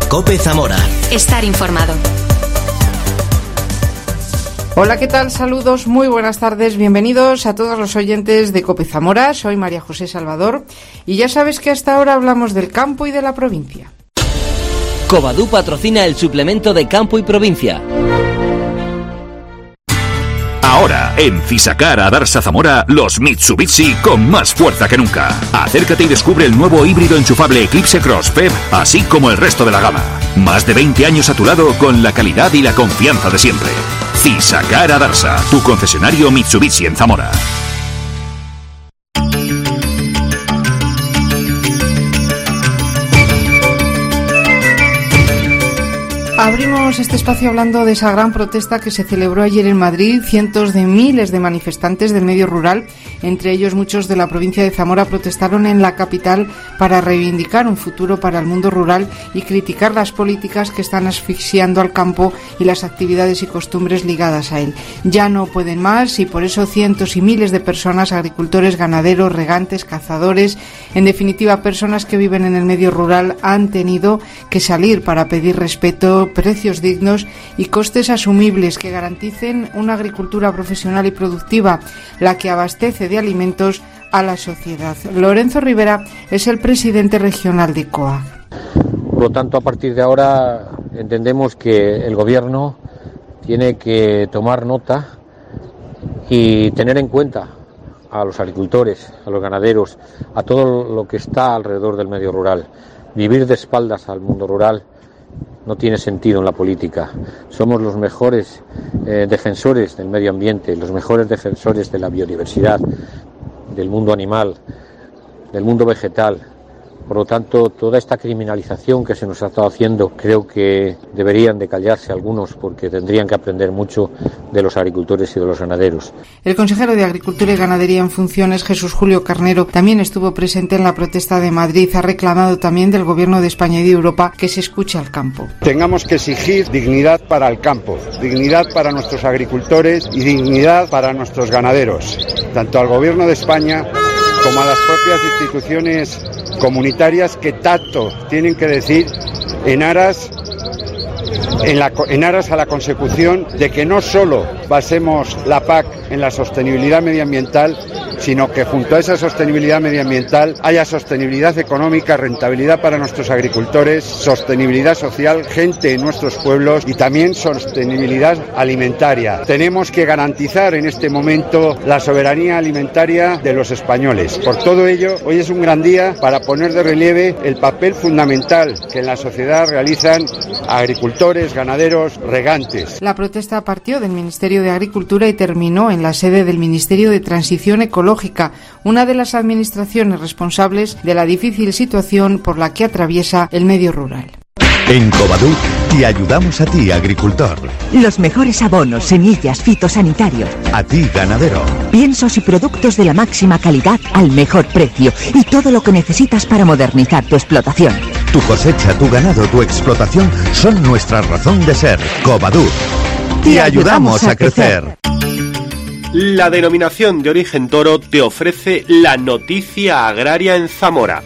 COPE Zamora. Estar informado. Hola, ¿qué tal? Saludos, muy buenas tardes, bienvenidos a todos los oyentes de COPE Zamora. Soy María José Salvador y ya sabes que hasta ahora hablamos del campo y de la provincia. Covadú patrocina el suplemento de Campo y Provincia. Ahora, en Fisacar Adarsa Zamora, los Mitsubishi con más fuerza que nunca. Acércate y descubre el nuevo híbrido enchufable Eclipse Cross FEV, así como el resto de la gama. Más de 20 años a tu lado con la calidad y la confianza de siempre. Fisacar Adarsa, tu concesionario Mitsubishi en Zamora. Abrimos este espacio hablando de esa gran protesta que se celebró ayer en Madrid. Cientos de miles de manifestantes del medio rural, entre ellos muchos de la provincia de Zamora, protestaron en la capital para reivindicar un futuro para el mundo rural y criticar las políticas que están asfixiando al campo y las actividades y costumbres ligadas a él. Ya no pueden más y por eso cientos y miles de personas, agricultores, ganaderos, regantes, cazadores, en definitiva personas que viven en el medio rural, han tenido que salir para pedir respeto, precios dignos y costes asumibles que garanticen una agricultura profesional y productiva, la que abastece de alimentos a la sociedad. Lorenzo Rivera es el presidente regional de COAG. Por lo tanto, a partir de ahora entendemos que el Gobierno tiene que tomar nota y tener en cuenta a los agricultores, a los ganaderos, a todo lo que está alrededor del medio rural. Vivir de espaldas al mundo rural no tiene sentido en la política. Somos los mejores defensores del medio ambiente, los mejores defensores de la biodiversidad, del mundo animal, del mundo vegetal. Por lo tanto, toda esta criminalización que se nos ha estado haciendo, creo que deberían de callarse algunos porque tendrían que aprender mucho de los agricultores y de los ganaderos. El consejero de Agricultura y Ganadería en funciones, Jesús Julio Carnero, también estuvo presente en la protesta de Madrid. Ha reclamado también del Gobierno de España y de Europa que se escuche al campo. Tenemos que exigir dignidad para el campo, dignidad para nuestros agricultores y dignidad para nuestros ganaderos, tanto al Gobierno de España como a las propias instituciones comunitarias que tanto tienen que decir en aras a la consecución de que no solo basemos la PAC en la sostenibilidad medioambiental, sino que junto a esa sostenibilidad medioambiental haya sostenibilidad económica, rentabilidad para nuestros agricultores, sostenibilidad social, gente en nuestros pueblos y también sostenibilidad alimentaria. Tenemos que garantizar en este momento la soberanía alimentaria de los españoles. Por todo ello, hoy es un gran día para poner de relieve el papel fundamental que en la sociedad realizan agricultores, ganaderos, regantes. La protesta partió del Ministerio de Agricultura y terminó en la sede del Ministerio de Transición Ecológica, una de las administraciones responsables de la difícil situación por la que atraviesa el medio rural. En Covadú te ayudamos a ti, agricultor. Los mejores abonos, semillas, fitosanitarios. A ti, ganadero. Piensos y productos de la máxima calidad al mejor precio y todo lo que necesitas para modernizar tu explotación. Tu cosecha, tu ganado, tu explotación son nuestra razón de ser. Covadú. Te ayudamos a crecer. La denominación de origen toro te ofrece la noticia agraria en Zamora.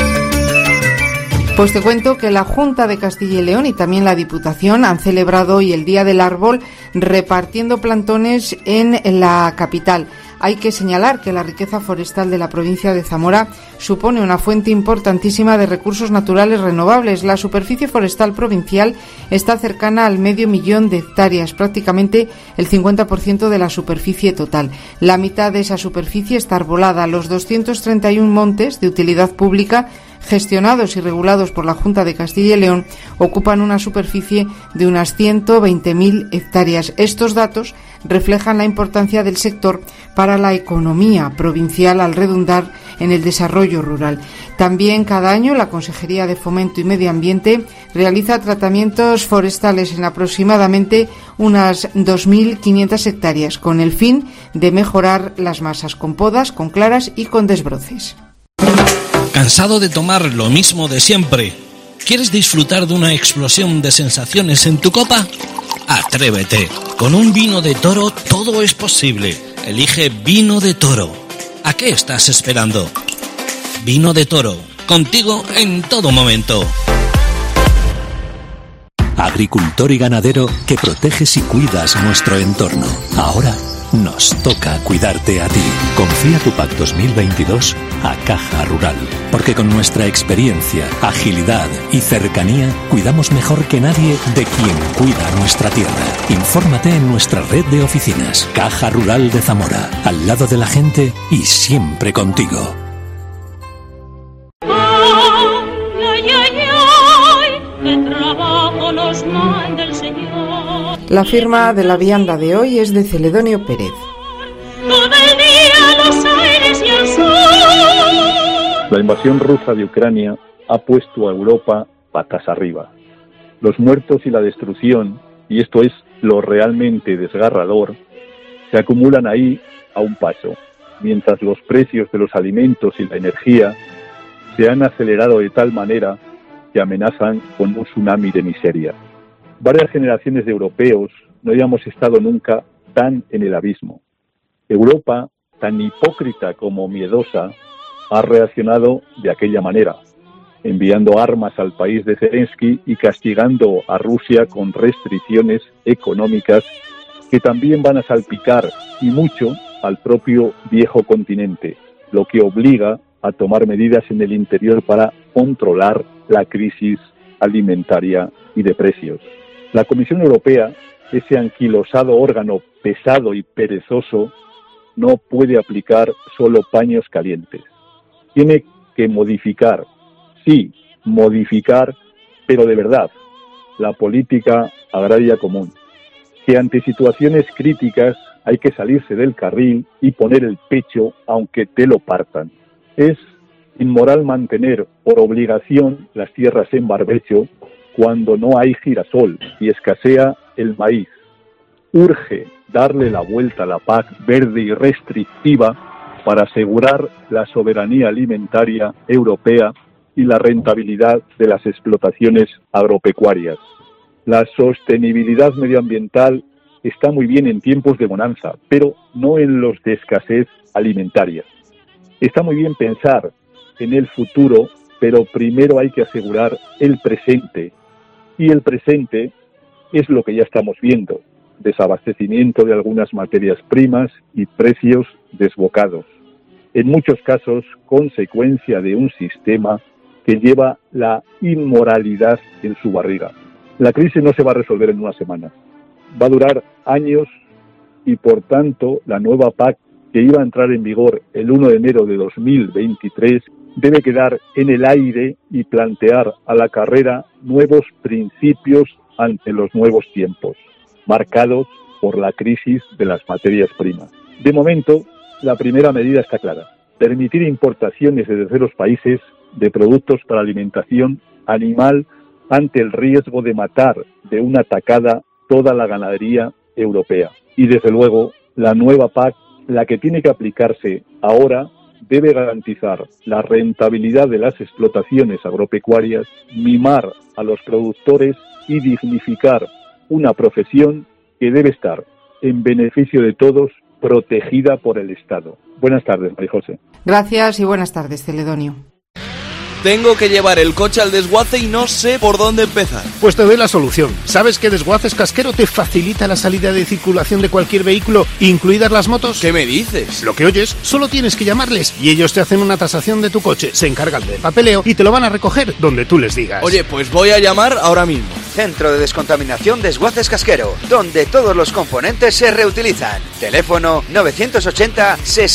Pues te cuento que la Junta de Castilla y León y también la Diputación han celebrado hoy el Día del Árbol repartiendo plantones en la capital. Hay que señalar que la riqueza forestal de la provincia de Zamora supone una fuente importantísima de recursos naturales renovables. La superficie forestal provincial está cercana al 500.000 de hectáreas, prácticamente el 50% de la superficie total. La mitad de esa superficie está arbolada. Los 231 montes de utilidad pública gestionados y regulados por la Junta de Castilla y León ocupan una superficie de unas 120.000 hectáreas. Estos datos reflejan la importancia del sector para la economía provincial al redundar en el desarrollo rural. También cada año la Consejería de Fomento y Medio Ambiente realiza tratamientos forestales en aproximadamente unas 2.500 hectáreas con el fin de mejorar las masas con podas, con claras y con desbroces. ¿Cansado de tomar lo mismo de siempre? ¿Quieres disfrutar de una explosión de sensaciones en tu copa? Atrévete. Con un vino de toro todo es posible. Elige Vino de Toro. ¿A qué estás esperando? Vino de Toro. Contigo en todo momento. agricultor y ganadero que proteges y cuidas nuestro entorno. Ahora nos toca cuidarte a ti. Confía tu PAC 2022 a Caja Rural, porque con nuestra experiencia, agilidad y cercanía cuidamos mejor que nadie de quien cuida nuestra tierra. Infórmate en nuestra red de oficinas. Caja Rural de Zamora, al lado de la gente y siempre contigo. La firma de la vianda de hoy es de Celedonio Pérez. La invasión rusa de Ucrania ha puesto a Europa patas arriba. Los muertos y la destrucción, y esto es lo realmente desgarrador, se acumulan ahí a un paso, mientras los precios de los alimentos y la energía se han acelerado de tal manera que amenazan con un tsunami de miseria. Varias generaciones de europeos no habíamos estado nunca tan en el abismo. Europa, tan hipócrita como miedosa, ha reaccionado de aquella manera, enviando armas al país de Zelensky y castigando a Rusia con restricciones económicas que también van a salpicar, y mucho, al propio viejo continente, lo que obliga a tomar medidas en el interior para controlar la crisis alimentaria y de precios. La Comisión Europea, ese anquilosado órgano pesado y perezoso, no puede aplicar solo paños calientes. Tiene que modificar, sí, modificar, pero de verdad, la política agraria común. Que ante situaciones críticas hay que salirse del carril y poner el pecho aunque te lo partan. Es inmoral mantener por obligación las tierras en barbecho cuando no hay girasol y escasea el maíz. Urge darle la vuelta a la PAC verde y restrictiva para asegurar la soberanía alimentaria europea y la rentabilidad de las explotaciones agropecuarias. La sostenibilidad medioambiental está muy bien en tiempos de bonanza, pero no en los de escasez alimentaria. Está muy bien pensar en el futuro, pero primero hay que asegurar el presente. Y el presente es lo que ya estamos viendo: desabastecimiento de algunas materias primas y precios desbocados. En muchos casos, consecuencia de un sistema que lleva la inmoralidad en su barriga. La crisis no se va a resolver en una semana. Va a durar años y, por tanto, la nueva PAC, que iba a entrar en vigor el 1 de enero de 2023, debe quedar en el aire y plantear a la carrera nuevos principios ante los nuevos tiempos, marcados por la crisis de las materias primas. De momento, la primera medida está clara: permitir importaciones de terceros países de productos para alimentación animal ante el riesgo de matar de una tacada toda la ganadería europea. Y desde luego, la nueva PAC, la que tiene que aplicarse ahora, debe garantizar la rentabilidad de las explotaciones agropecuarias, mimar a los productores y dignificar una profesión que debe estar en beneficio de todos, protegida por el Estado. Buenas tardes, María José. Gracias y buenas tardes, Celedonio. Tengo que llevar el coche al desguace y no sé por dónde empezar. Pues te doy la solución. ¿Sabes que Desguaces Casquero te facilita la salida de circulación de cualquier vehículo, incluidas las motos? ¿Qué me dices? Lo que oyes, solo tienes que llamarles y ellos te hacen una tasación de tu coche, se encargan del papeleo y te lo van a recoger donde tú les digas. Oye, pues voy a llamar ahora mismo. Centro de Descontaminación Desguaces Casquero, donde todos los componentes se reutilizan. Teléfono 980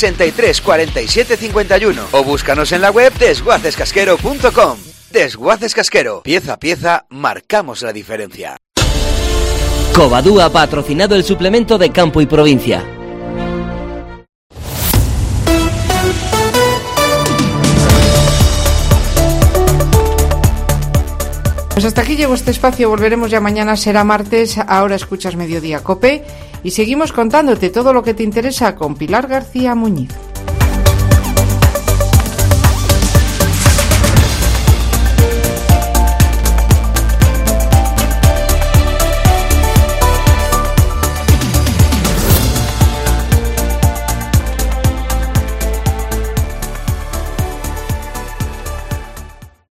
63 47 51 o búscanos en la web desguacescasquero.com. Desguaces Casquero, pieza a pieza marcamos la diferencia. Covadú ha patrocinado el suplemento de Campo y Provincia. Pues hasta aquí llegó este espacio, volveremos ya mañana, será martes. Ahora escuchas Mediodía COPE y seguimos contándote todo lo que te interesa con Pilar García Muñiz.